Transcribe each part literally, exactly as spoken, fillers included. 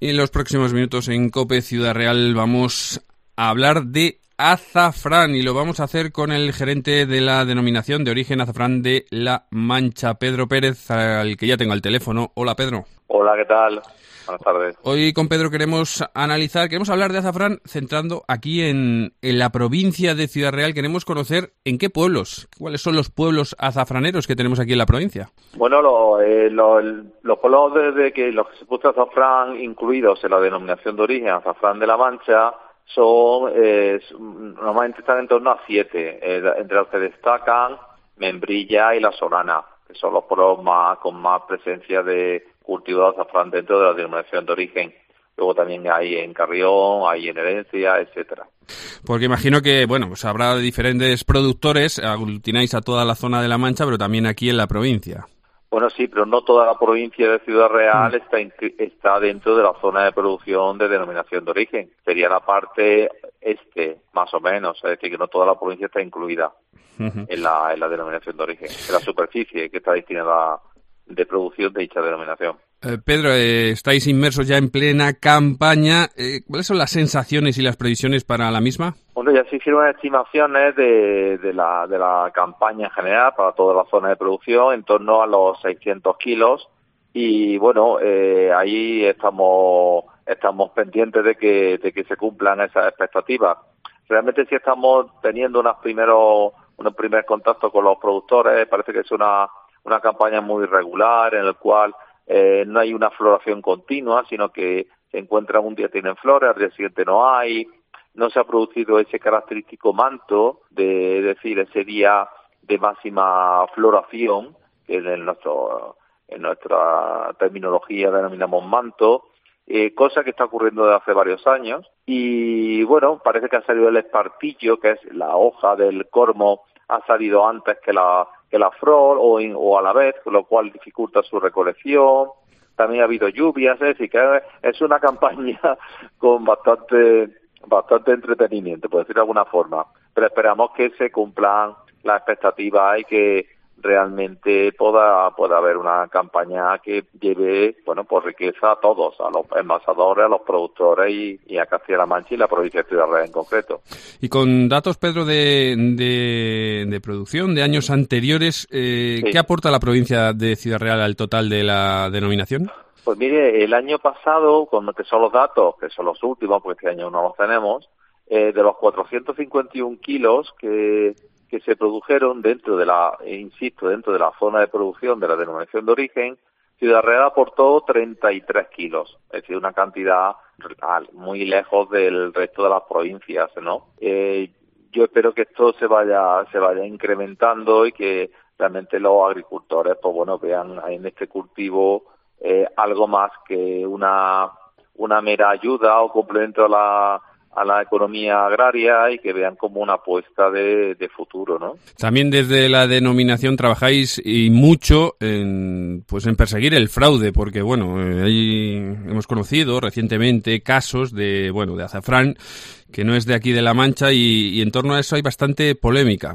Y en los próximos minutos en COPE Ciudad Real vamos a hablar de azafrán y lo vamos a hacer con el gerente de la denominación de origen azafrán de La Mancha, Pedro Pérez, al que ya tengo al teléfono. Hola, Pedro. Hola, ¿qué tal? Buenas tardes. Hoy con Pedro queremos analizar, queremos hablar de azafrán centrando aquí en, en la provincia de Ciudad Real. Queremos conocer en qué pueblos, cuáles son los pueblos azafraneros que tenemos aquí en la provincia. Bueno, lo, eh, lo, los pueblos desde que los que se puso azafrán incluidos en la denominación de origen azafrán de La Mancha son, eh, normalmente están en torno a siete, eh, entre los que destacan Membrilla y La Solana, que son los pueblos más con más presencia de cultivo de azafrán dentro de la denominación de origen. Luego también hay en Carrión, hay en Herencia, etcétera. Porque imagino que, bueno, pues habrá diferentes productores, aglutináis a toda la zona de La Mancha, pero también aquí en la provincia. Bueno, sí, pero no toda la provincia de Ciudad Real está, está dentro de la zona de producción de denominación de origen. Sería la parte este, más o menos, es decir, que no toda la provincia está incluida uh-huh. en, la, en la denominación de origen, en la superficie que está destinada de producción de dicha denominación. Eh, Pedro, eh, estáis inmersos ya en plena campaña. Eh, ¿Cuáles son las sensaciones y las previsiones para la misma? Bueno, ya se hicieron estimaciones de, de, la, de la campaña en general para toda la zona de producción en torno a los seiscientos kilos y bueno, eh, ahí estamos estamos pendientes de que de que se cumplan esas expectativas. Realmente sí estamos teniendo unos primeros unos primeros contactos con los productores. Parece que es una una campaña muy regular en el cual eh, no hay una floración continua, sino que se encuentran un día tienen flores, al día siguiente no hay. No se ha producido ese característico manto, de es decir, ese día de máxima floración, que en nuestro en nuestra terminología denominamos manto, eh, cosa que está ocurriendo desde hace varios años. Y bueno, parece que ha salido el espartillo, que es la hoja del cormo, ha salido antes que la que la flor o, in, o a la vez, con lo cual dificulta su recolección. También ha habido lluvias, es decir, que es una campaña con bastante bastante entretenimiento, por decirlo de alguna forma. Pero esperamos que se cumplan las expectativas y que realmente pueda, pueda haber una campaña que lleve, bueno, pues riqueza a todos, a los envasadores, a los productores y, y a Castilla-La Mancha y la provincia de Ciudad Real en concreto. Y con datos, Pedro, de, de, de producción de años anteriores, eh, sí. ¿qué aporta la provincia de Ciudad Real al total de la denominación? Pues mire, el año pasado, con lo que son los datos, que son los últimos, porque este año no los tenemos, eh, de los cuatrocientos cincuenta y un kilos que que se produjeron dentro de la, insisto, dentro de la zona de producción de la denominación de origen, Ciudad Real aportó treinta y tres kilos, es decir, una cantidad muy lejos del resto de las provincias, ¿no? Eh, yo espero que esto se vaya, se vaya incrementando y que realmente los agricultores, pues bueno, vean en este cultivo eh, algo más que una, una mera ayuda o complemento a la a la economía agraria y que vean como una apuesta de, de futuro, ¿no? También desde la denominación trabajáis y mucho en, pues en perseguir el fraude, porque bueno, ahí hemos conocido recientemente casos de, bueno, de azafrán que no es de aquí de La Mancha y, y en torno a eso hay bastante polémica.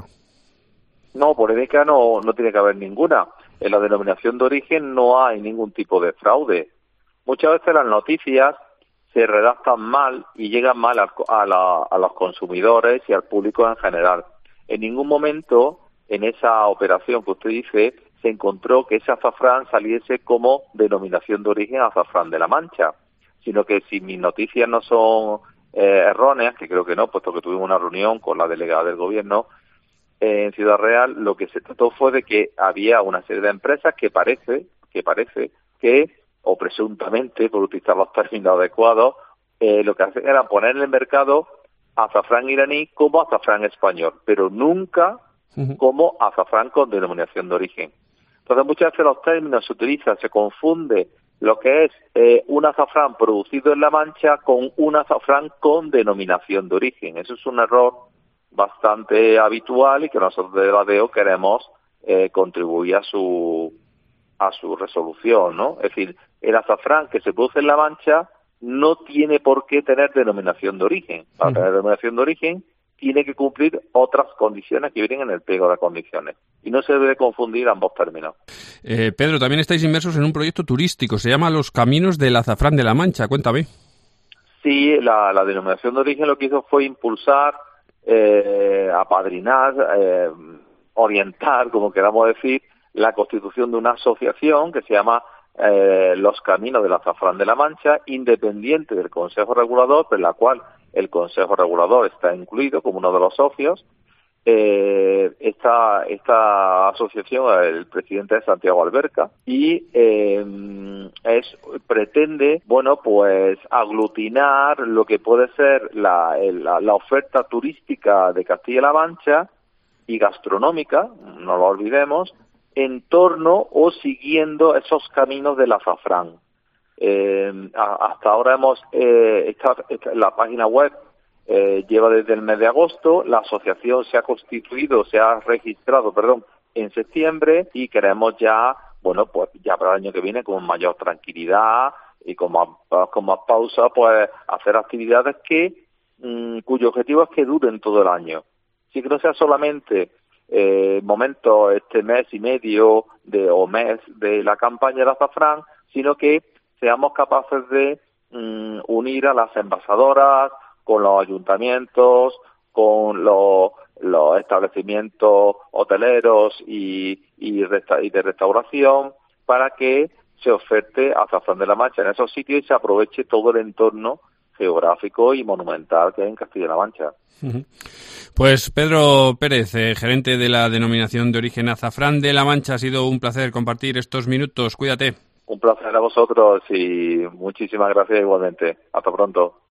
No, polémica no, no tiene que haber ninguna. En la denominación de origen no hay ningún tipo de fraude. Muchas veces las noticias se redactan mal y llegan mal a, a, la, a los consumidores y al público en general. En ningún momento en esa operación que usted dice se encontró que ese azafrán saliese como denominación de origen azafrán de La Mancha, sino que si mis noticias no son eh, erróneas, que creo que no, puesto que tuvimos una reunión con la delegada del gobierno eh, en Ciudad Real, lo que se trató fue de que había una serie de empresas que parece que parece que o presuntamente, por utilizar los términos adecuados, eh, lo que hacen era poner en el mercado azafrán iraní como azafrán español, pero nunca uh-huh. como azafrán con denominación de origen. Entonces, muchas veces los términos se utilizan, se confunde lo que es eh, un azafrán producido en La Mancha con un azafrán con denominación de origen. Eso es un error bastante habitual y que nosotros de la D E O queremos eh, contribuir a su a su resolución, ¿no? Es decir, el azafrán que se produce en La Mancha no tiene por qué tener denominación de origen. Para uh-huh. tener denominación de origen tiene que cumplir otras condiciones que vienen en el pliego de condiciones. Y no se debe confundir ambos términos. Eh, Pedro, también estáis inmersos en un proyecto turístico, se llama Los Caminos del Azafrán de la Mancha. Cuéntame. Sí, la, la denominación de origen lo que hizo fue impulsar, eh, apadrinar, eh, orientar, como queramos decir, la constitución de una asociación que se llama eh, Los Caminos del Azafrán de la Mancha, independiente del Consejo Regulador, pero en la cual el Consejo Regulador está incluido como uno de los socios. Eh, esta, esta asociación, el presidente es Santiago Alberca, y eh, es pretende, bueno, pues aglutinar lo que puede ser la, la, la oferta turística de Castilla-La Mancha y gastronómica, no lo olvidemos, en torno o siguiendo esos caminos del azafrán. Eh, a, hasta ahora hemos, eh, esta, esta, la página web eh, lleva desde el mes de agosto, la asociación se ha constituido, se ha registrado, perdón, en septiembre, y queremos ya, bueno, pues ya para el año que viene con mayor tranquilidad y con más, con más pausa, pues hacer actividades que, mmm, cuyo objetivo es que duren todo el año. Así que no sea solamente eh, momento, este mes y medio de o mes de la campaña de azafrán, sino que seamos capaces de mmm, unir a las envasadoras con los ayuntamientos, con los, los establecimientos hoteleros y, y, resta, y de restauración, para que se oferte azafrán de la Mancha en esos sitios y se aproveche todo el entorno geográfico y monumental que hay en Castilla-La Mancha. Pues Pedro Pérez, eh, gerente de la denominación de origen Azafrán de la Mancha, ha sido un placer compartir estos minutos. Cuídate. Un placer a vosotros y muchísimas gracias igualmente. Hasta pronto.